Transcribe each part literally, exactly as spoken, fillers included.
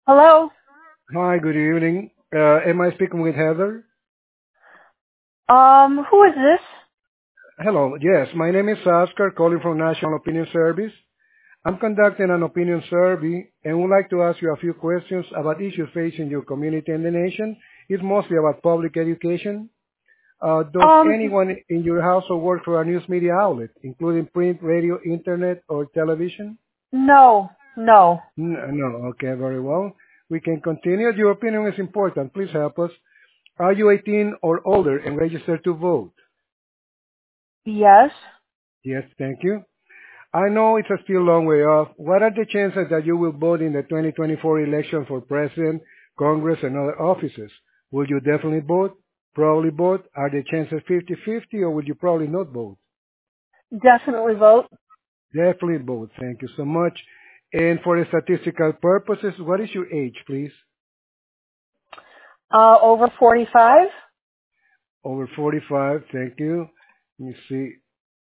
Hello? Hi, good evening. Uh, am I speaking with Heather? Um, who is this? Hello. Yes, my name is Oscar, calling from National Opinion Service. I'm conducting an opinion survey and would like to ask you a few questions about issues facing your community and the nation. It's mostly about public education. Uh, does Um, anyone in your household work for a news media outlet, including print, radio, internet, or television? no, no. N- No. Okay, very well. We can continue. Your opinion is important. Please help us. Are you eighteen or older and registered to vote? Yes. Yes, thank you. I know it's a still long way off. What are the chances that you will vote in the twenty twenty-four election for president, Congress, and other offices? Will you definitely vote? Probably vote? Are the chances fifty-fifty, or will you probably not vote? Definitely vote. Definitely vote. Thank you so much. And for the statistical purposes, what is your age, please? Uh, over forty-five? Over forty-five. Thank you. Let me see.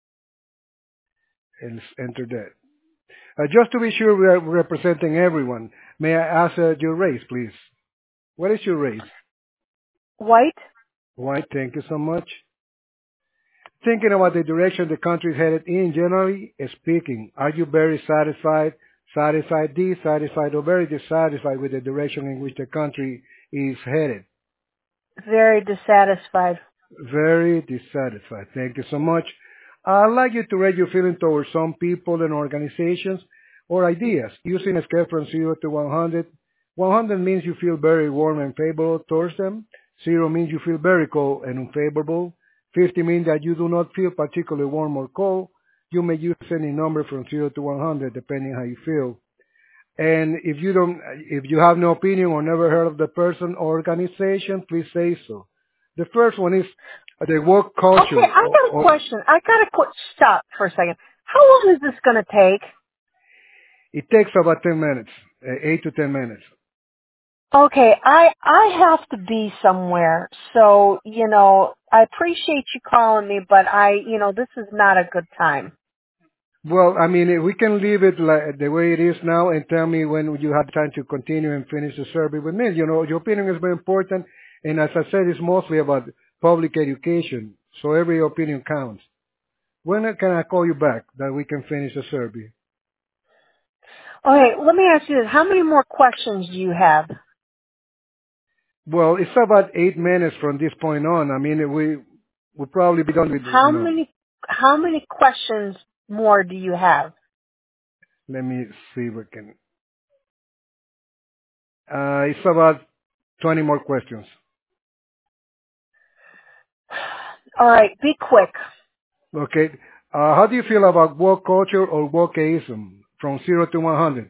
And let's enter that. Uh, just to be sure we are representing everyone, may I ask uh, your race, please? What is your race? White? White, thank you so much. Thinking about the direction the country is headed in, generally speaking, are you very satisfied, satisfied, dissatisfied, or very dissatisfied with the direction in which the country is headed? Very dissatisfied. Very dissatisfied. Thank you so much. I'd like you to rate your feeling towards some people and organizations or ideas using a scale from zero to one hundred. one hundred means you feel very warm and favorable towards them. zero means you feel very cold and unfavorable. fifty means that you do not feel particularly warm or cold. You may use any number from zero to one hundred depending how you feel. And if you don't, if you have no opinion or never heard of the person or organization, please say so. The first one is the work Okay, culture. I Or, got a or, question. I got a quick stop for a second. How long is this gonna take? it takes about ten minutes, uh, eight to ten minutes. Okay, I, I have to be somewhere. So, you know, I appreciate you calling me, but I, you know, this is not a good time. Well, I mean, if we can leave it like the way it is now and tell me when you have time to continue and finish the survey with me. You know, your opinion is very important. And as I said, it's mostly about public education. So every opinion counts. When can I call you back that we can finish the survey? Okay, let me ask you this. How many more questions do you have? Well, it's about eight minutes from this point on. I mean, we we'll probably be done with, How you know, many how many questions more do you have? let me see if we can. Uh, it's about twenty more questions. All right, be quick. Okay. Uh, how do you feel about woke culture or wokeism from zero to one hundred?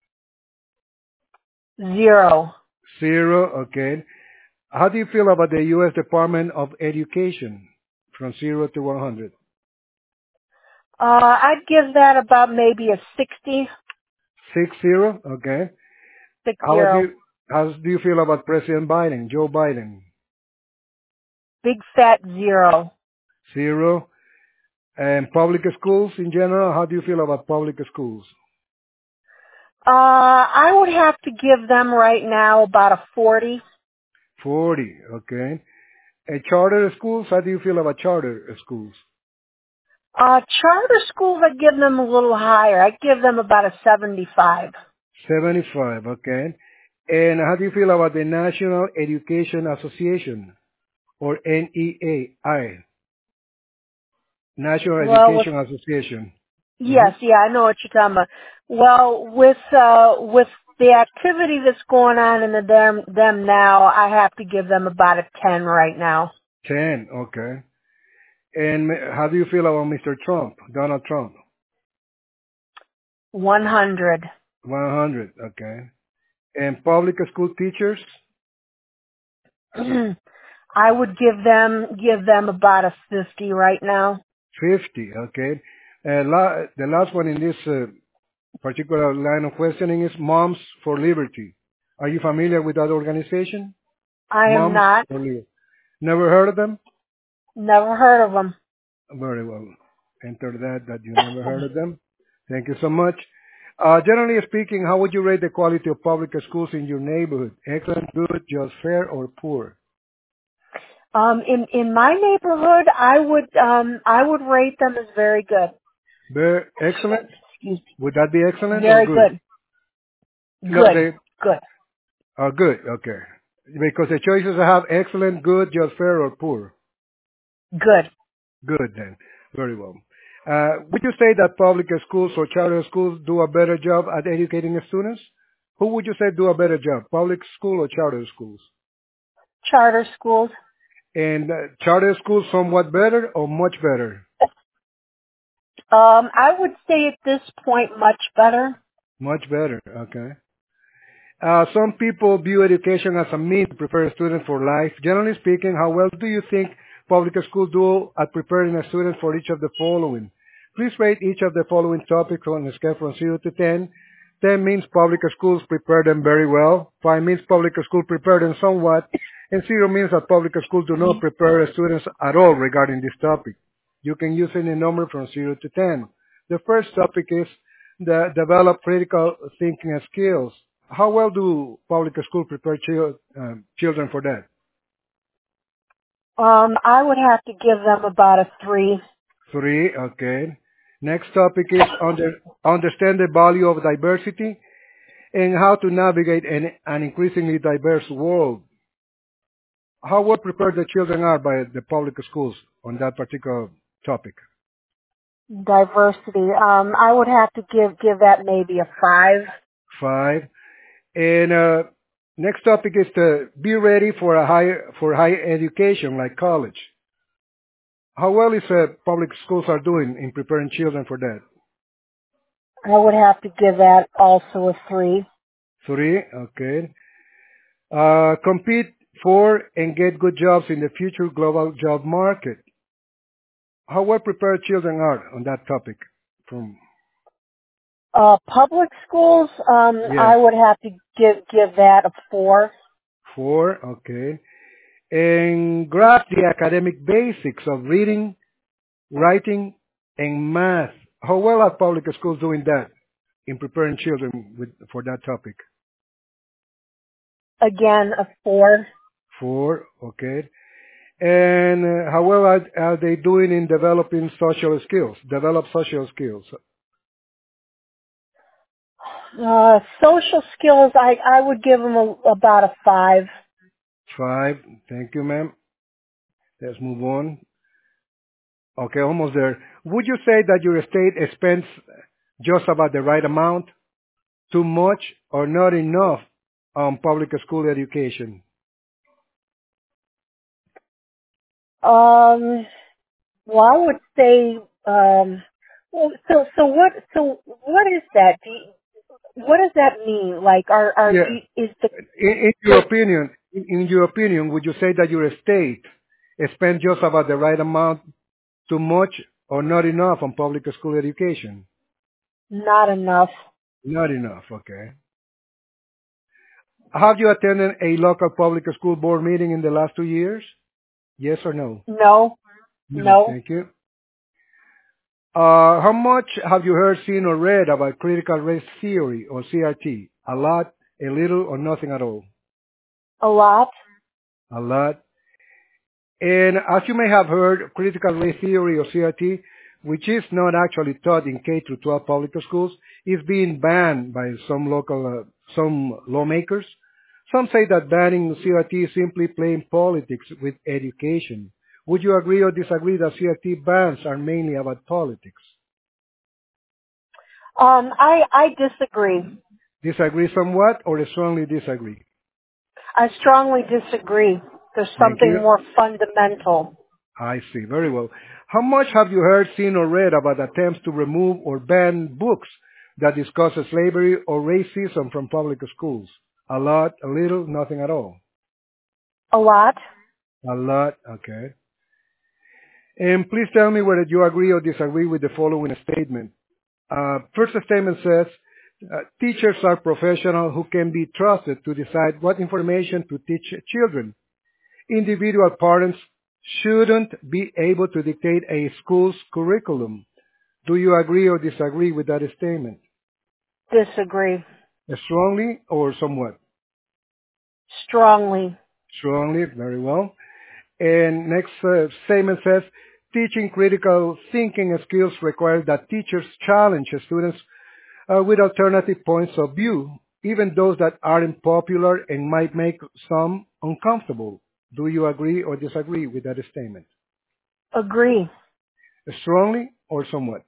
Zero. Zero, okay. How do you feel about the U S Department of Education from zero to one hundred? Uh, I'd give that about maybe a sixty, Six zero, okay. six How do zero. you, how do you feel about President Biden, Joe Biden? Big fat zero. Zero. And public schools in general, how do you feel about public schools? Uh, I would have to give them right now about a forty. forty, okay. And charter schools, how do you feel about charter schools? Uh, charter schools, I'd give them a little higher. I'd give them about a seventy-five. seventy-five, okay. And how do you feel about the National Education Association, or N E A I, National Well, with Education Association? Hmm. yes, yeah, I know what you're talking about. Well, with uh, with the activity that's going on in the them them now, I have to give them about a ten right now. ten, okay. And how do you feel about Mister Trump, Donald Trump? One hundred. one hundred, okay. And public school teachers? I would give them give them about a fifty right now. fifty, okay. And la- the last one in this uh, particular line of questioning is Moms for Liberty. Are you familiar with that organization? I am Moms not. for Liberty. Never heard of them? Never heard of Very well. Enter that, that you never heard of them. Thank you so much. Uh, generally speaking, how would you rate the quality of public schools in your neighborhood? Excellent, good, just fair, or poor? Um, in in my neighborhood, I would um I would rate them as very good. Very excellent? Excuse Would that be me. excellent or Very good? good. No, Good. they Good. are good. Okay. Because the choices I have excellent, good, just fair, or poor. Good. Good then. Very well. Uh, would you say that public schools or charter schools do a better job at educating students? Who would you say do a better job, public school or charter schools? Charter schools. And uh, charter schools somewhat better or much better? Um, I would say at this point much better. Much better. Okay. Uh, some people view education as a means to prepare students for life. Generally speaking, how well do you think public schools do at preparing a student for each of the following? Please rate each of the following topics on a scale from zero to ten. ten means public schools prepare them very well. five means public schools prepare them somewhat. And zero means that public schools do not prepare students at all regarding this topic. You can use any number from zero to ten. The first topic is the develop critical thinking skills. How well do public schools prepare chil- um, children for that? Um, I would have to give them about a three. Three, okay. Next topic is under, understand the value of diversity and how to navigate an, an increasingly diverse world. How well prepared the children are by the public schools on that particular topic? Diversity. Um, I would have to give give that maybe a five. Five. And uh, next topic is to be ready for a higher for higher education like college. How well is uh, public schools are doing in preparing children for that? I would have to give that also a three. Three, okay. Uh, compete for and get good jobs in the future global job market. How well prepared children are on that topic? From Uh, public schools. Um, yes, I would have to give give that a four. four, okay. And grasp the academic basics of reading, writing, and math. How well are public schools doing that in preparing children with, for that topic? Again, a four. Four, okay. And uh, how well are, are they doing in developing social skills? Develop social skills. Uh, social skills. I I would give them a, about a five. Five. Thank you, ma'am. Let's move on. Okay, almost there. Would you say that your state spends just about the right amount, too much, or not enough on public school education? Um, well, I would say. Um, well, so so what? So what is that? Do you, what does that mean? Like, are are Yeah. do, is the In, in your opinion, in, in your opinion, would you say that your state spends just about the right amount, too much, or not enough on public school education? not enough? Not enough. Okay. Have you attended a local public school board meeting in the last two years? Yes or no? No, No. no, Thank you. Uh, how much have you heard, seen, or read about critical race theory or C R T? A lot, a little, or nothing at all? a lot. A lot. And as you may have heard, critical race theory or C R T, which is not actually taught in K through twelve public schools, is being banned by some local, uh, some lawmakers. Some say that banning C R T is simply playing politics with education. Would you agree or disagree that C R T bans are mainly about politics? Um, I I disagree. Disagree somewhat or strongly disagree? I strongly disagree. There's Thank something you. more fundamental. I see. Very well. How much have you heard, seen, or read about attempts to remove or ban books that discuss slavery or racism from public schools? A lot, a little, nothing at all. A lot. A lot, okay. And please tell me whether you agree or disagree with the following statement. Uh, first statement says, uh, teachers are professionals who can be trusted to decide what information to teach children. Individual parents shouldn't be able to dictate a school's curriculum. Do you agree or disagree with that statement? Disagree. Strongly or somewhat? Strongly. Strongly, very well. And next uh, statement says, teaching critical thinking skills requires that teachers challenge students uh, with alternative points of view, even those that aren't popular and might make some uncomfortable. Do you agree or disagree with that statement? Agree. Strongly or somewhat?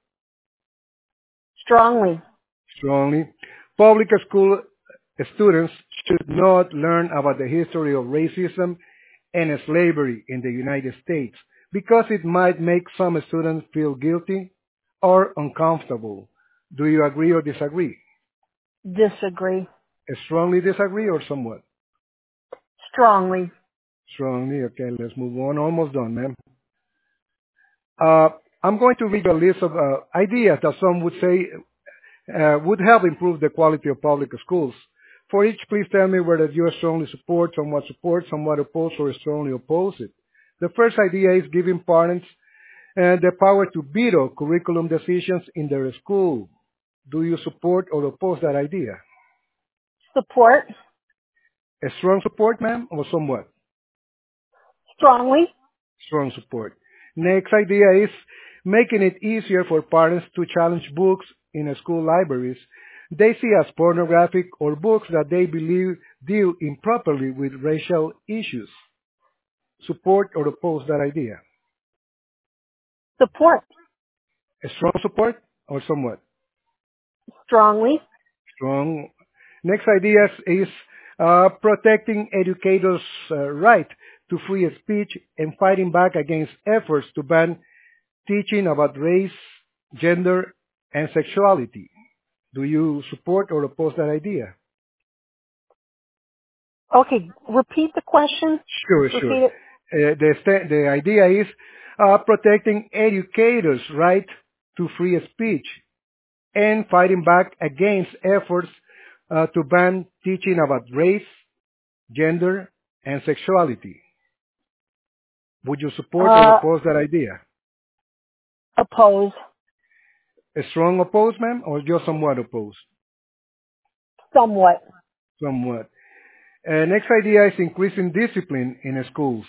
Strongly. Strongly. Public school students should not learn about the history of racism and slavery in the United States because it might make some students feel guilty or uncomfortable. Do you agree or disagree? Disagree. Strongly disagree or somewhat? Strongly. Strongly. Okay, let's move on. Almost done, ma'am. Uh, I'm going to read a list of uh, ideas that some would say uh, would help improve the quality of public schools. For each, please tell me whether you strongly support, somewhat support, somewhat oppose, or strongly oppose it. The first idea is giving parents uh, the power to veto curriculum decisions in their school. Do you support or oppose that idea? Support. A strong support, ma'am, or somewhat? Strongly. Strong support. Next idea is making it easier for parents to challenge books in school libraries they see as pornographic or books that they believe deal improperly with racial issues. Support or oppose that idea? Support. A strong support or somewhat? Strongly. Strong. Next idea is uh, protecting educators' uh, right to free speech and fighting back against efforts to ban teaching about race, gender, and sexuality. Do you support or oppose that idea? Okay, repeat the question. Sure, sure. Repeat it. Uh, the, sta- the idea is uh, protecting educators' right to free speech and fighting back against efforts uh, to ban teaching about race, gender, and sexuality. Would you support or Uh, oppose that idea? oppose. A strong oppose, ma'am, or just somewhat oppose? Somewhat. Somewhat. Uh, next idea is increasing discipline in schools.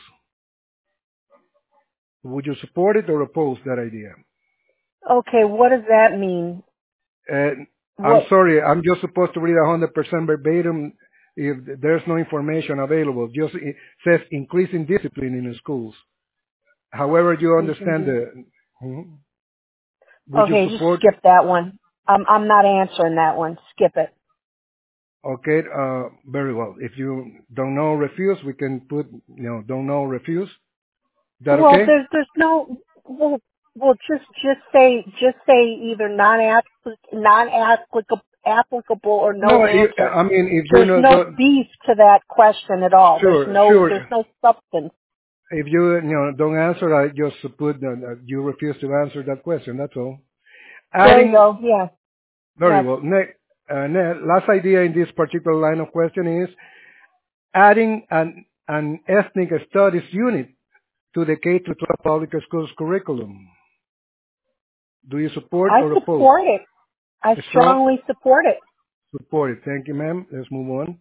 Would you support it or oppose that idea? Okay, what does that mean? Uh, I'm What? sorry, I'm just supposed to read one hundred percent verbatim if there's no information available. Just it says increasing discipline in the schools. However you understand the, hmm? Would you Okay, just support? skip that one. I'm I'm not answering that one. Skip it. Okay, uh, very well. If you don't know refuse, we can put, you know, don't know refuse. Is that Well, okay? there's there's no well well just just say just say either non non applicable applicable or no No, you, answer. I mean, if you There's know, no don't, beef to that question at all. There's sure, no there's sure. no substance. If you, you know, don't answer, I just put that that you refuse to answer that question. That's all. There you Adding, go. Yeah. very Next. well. Ne- uh, ne- last idea in this particular line of question is adding an, an ethnic studies unit to the K through twelve public schools curriculum. Do you support I or oppose? support it. I Strong? strongly support it. Support it. Thank you, ma'am. Let's move on.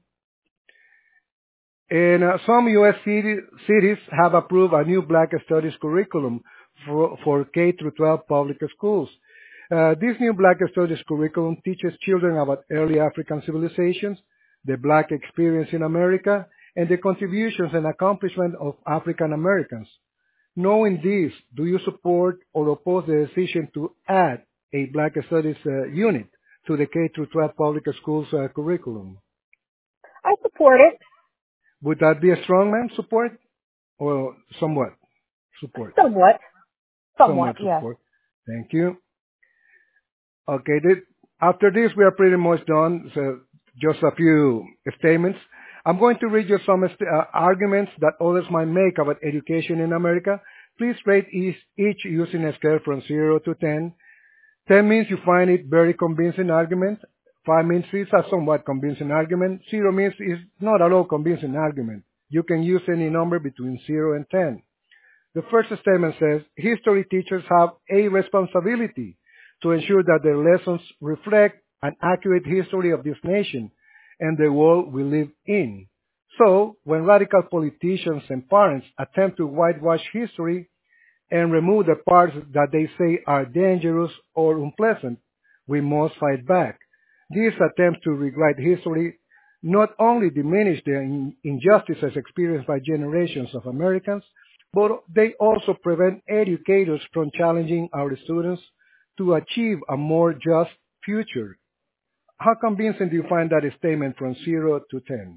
And uh, some U S city, cities have approved a new Black Studies curriculum for, for K through twelve public schools. Uh, this new Black Studies curriculum teaches children about early African civilizations, the Black experience in America, and the contributions and accomplishments of African Americans. Knowing this, do you support or oppose the decision to add a Black Studies uh, unit to the K through twelve public schools uh, curriculum? I support it. Would that be a strong man support or somewhat support? Somewhat. Somewhat, Somewhat yes. support. Thank you. Okay, th- after this we are pretty much done. So just a few statements. I'm going to read you some st- uh, arguments that others might make about education in America. Please rate each, each using a scale from zero to ten. ten means you find it very convincing argument. five means it's a somewhat convincing argument. zero means it's not at all convincing argument. You can use any number between zero and ten. The first statement says, history teachers have a responsibility to ensure that their lessons reflect an accurate history of this nation and the world we live in. So, when radical politicians and parents attempt to whitewash history and remove the parts that they say are dangerous or unpleasant, we must fight back. These attempts to rewrite history not only diminish the in- injustices experienced by generations of Americans, but they also prevent educators from challenging our students to achieve a more just future. How convincing do you find that statement from zero to ten?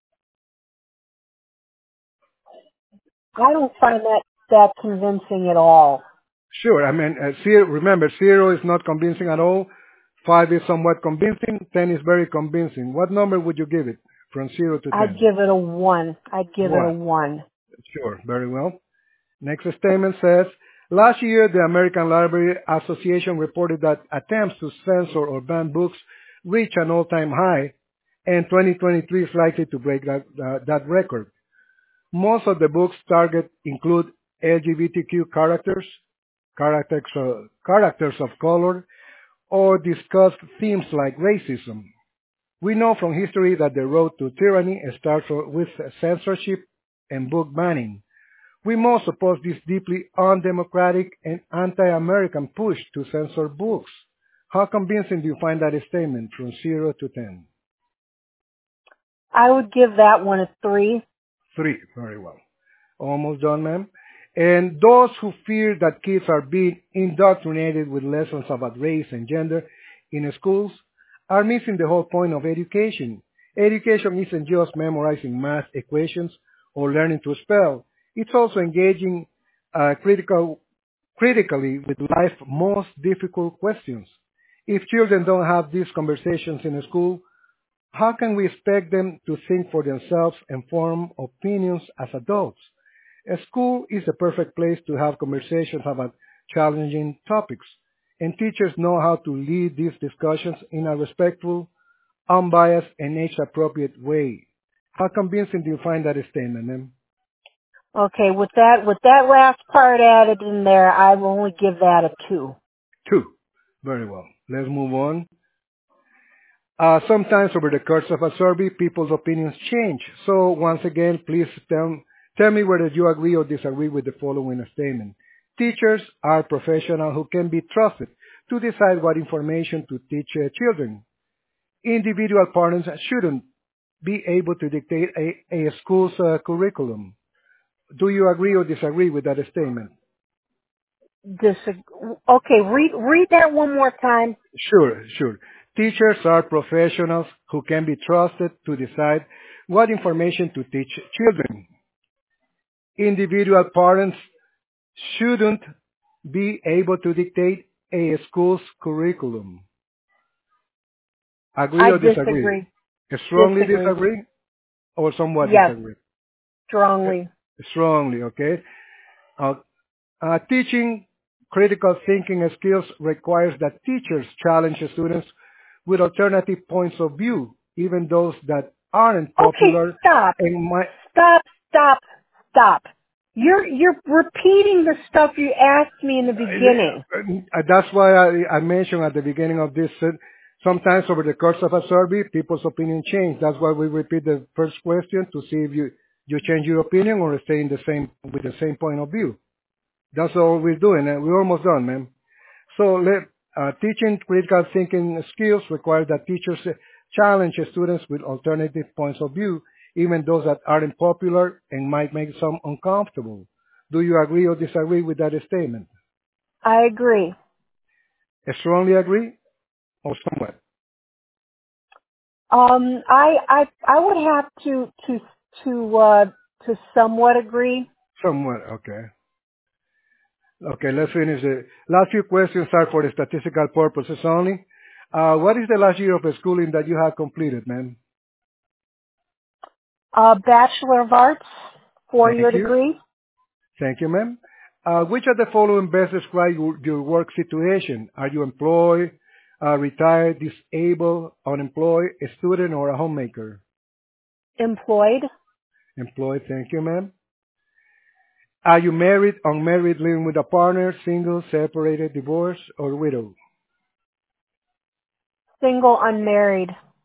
I don't find that that convincing at all. Sure. I mean, uh, zero, remember, zero is not convincing at all. Five is somewhat convincing. Ten is very convincing. What number would you give it from zero to I'd ten? give it a one. I'd give it a One. one. Sure. Very well. Next statement says, last year the American Library Association reported that attempts to censor or ban books reached an all-time high, and twenty twenty-three is likely to break that, uh, that record. Most of the books target include L G B T Q characters, characters, uh, characters of color, or discuss themes like racism. We know from history that the road to tyranny starts with censorship and book banning. We must oppose this deeply undemocratic and anti-American push to censor books. How convincing do you find that statement from zero to ten? I would give that one a three. Three. Very well. Almost done, ma'am. And those who fear that kids are being indoctrinated with lessons about race and gender in schools are missing the whole point of education. Education isn't just memorizing math equations or learning to spell. It's also engaging uh, critical, critically with life's most difficult questions. If children don't have these conversations in school, how can we expect them to think for themselves and form opinions as adults? A school is a perfect place to have conversations about challenging topics, and teachers know how to lead these discussions in a respectful, unbiased, and age-appropriate way. How convincing do you find that statement, ma'am? Okay, with that with that last part added in there, I will only give that a two. Two. Very well. Let's move on. Uh, sometimes over the course of a survey, people's opinions change. So once again, please tell, tell me whether you agree or disagree with the following statement. Teachers are professionals who can be trusted to decide what information to teach uh, children. Individual parents shouldn't be able to dictate a, a school's uh, curriculum. Do you agree or disagree with that statement? Disag- okay, read read that one more time. Sure, sure. Teachers are professionals who can be trusted to decide what information to teach children. Individual parents shouldn't be able to dictate a school's curriculum. Agree I or disagree? disagree. Strongly Disagree. disagree or somewhat Yes, disagree? strongly. Strongly, okay. Uh, uh, teaching critical thinking skills requires that teachers challenge students with alternative points of view, even those that aren't Okay, popular stop. and might. Stop, stop, stop. You're you're repeating the stuff you asked me in the beginning. Uh, That's why I, I mentioned at the beginning of this. Uh, sometimes over the course of a survey, people's opinion change. That's why we repeat the first question to see if you you change your opinion or stay in the same with the same point of view. That's all we're doing, and we're almost done, man. So let, uh, teaching critical thinking skills requires that teachers uh, challenge students with alternative points of view, even those that aren't popular and might make some uncomfortable. Do you agree or disagree with that statement? I agree. I strongly agree or somewhat? Um, I I I would have to to to uh to somewhat agree. Somewhat, okay. Okay, let's finish. The last few questions are for the statistical purposes only. Uh, what is the last year of schooling that you have completed, man? Uh, Bachelor of Arts, four Thank year you. degree. Thank you, ma'am. Uh, which of the following best describe your, your work situation? Are you employed, uh, retired, disabled, unemployed, a student, or a homemaker? Employed. Employed, thank you, ma'am. Are you married, unmarried, living with a partner, single, separated, divorced, or widow? Single, unmarried.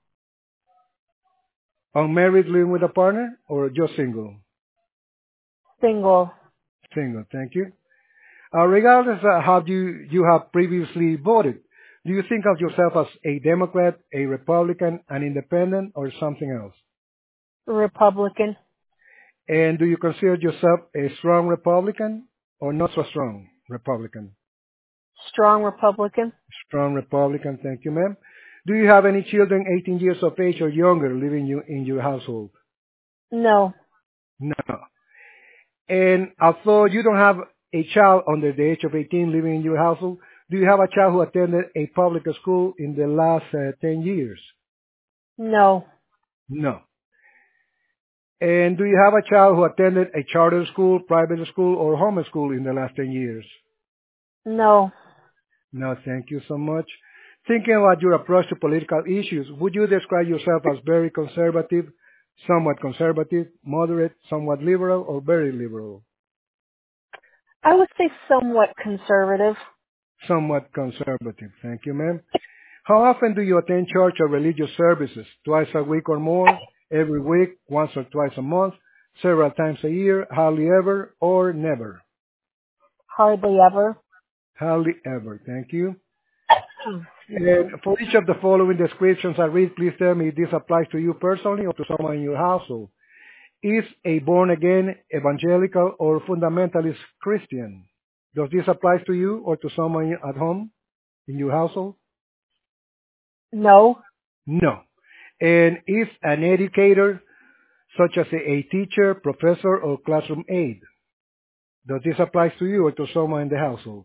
Unmarried, living with a partner, or just single? Single. Single, thank you. Uh, regardless of how you, you have previously voted, do you think of yourself as a Democrat, a Republican, an independent, or something else? Republican. And do you consider yourself a strong Republican or not so strong Republican? Strong Republican. Strong Republican, thank you, ma'am. Do you have any children eighteen years of age or younger living you, in your household? No. No. And although you don't have a child under the age of eighteen living in your household, do you have a child who attended a public school in the last uh, ten years? No. No. And do you have a child who attended a charter school, private school, or home school in the last ten years? No. No, thank you so much. Thinking about your approach to political issues, would you describe yourself as very conservative, somewhat conservative, moderate, somewhat liberal, or very liberal? I would say somewhat conservative. Somewhat conservative. Thank you, ma'am. How often do you attend church or religious services? Twice a week or more? Every week? Once or twice a month? Several times a year? Hardly ever? Or never? Hardly ever. Hardly ever. Thank you. And for each of the following descriptions I read, please tell me if this applies to you personally or to someone in your household. Is a born-again evangelical or fundamentalist Christian? Does this apply to you or to someone at home in your household? No. No. And is an educator, such as a teacher, professor, or classroom aide? Does this apply to you or to someone in the household?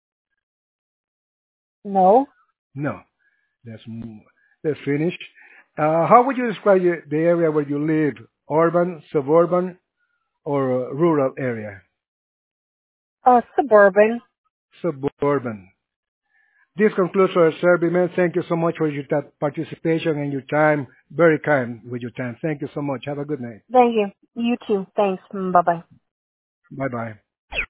No. No. That's, that's finished. Uh, how would you describe the the area where you live? Urban, suburban, or a rural area? Uh, suburban. Suburban. This concludes our survey, man. Thank you so much for your ta- participation and your time. Very kind with your time. Thank you so much. Have a good night. Thank you. You too. Thanks. Bye bye. Bye bye.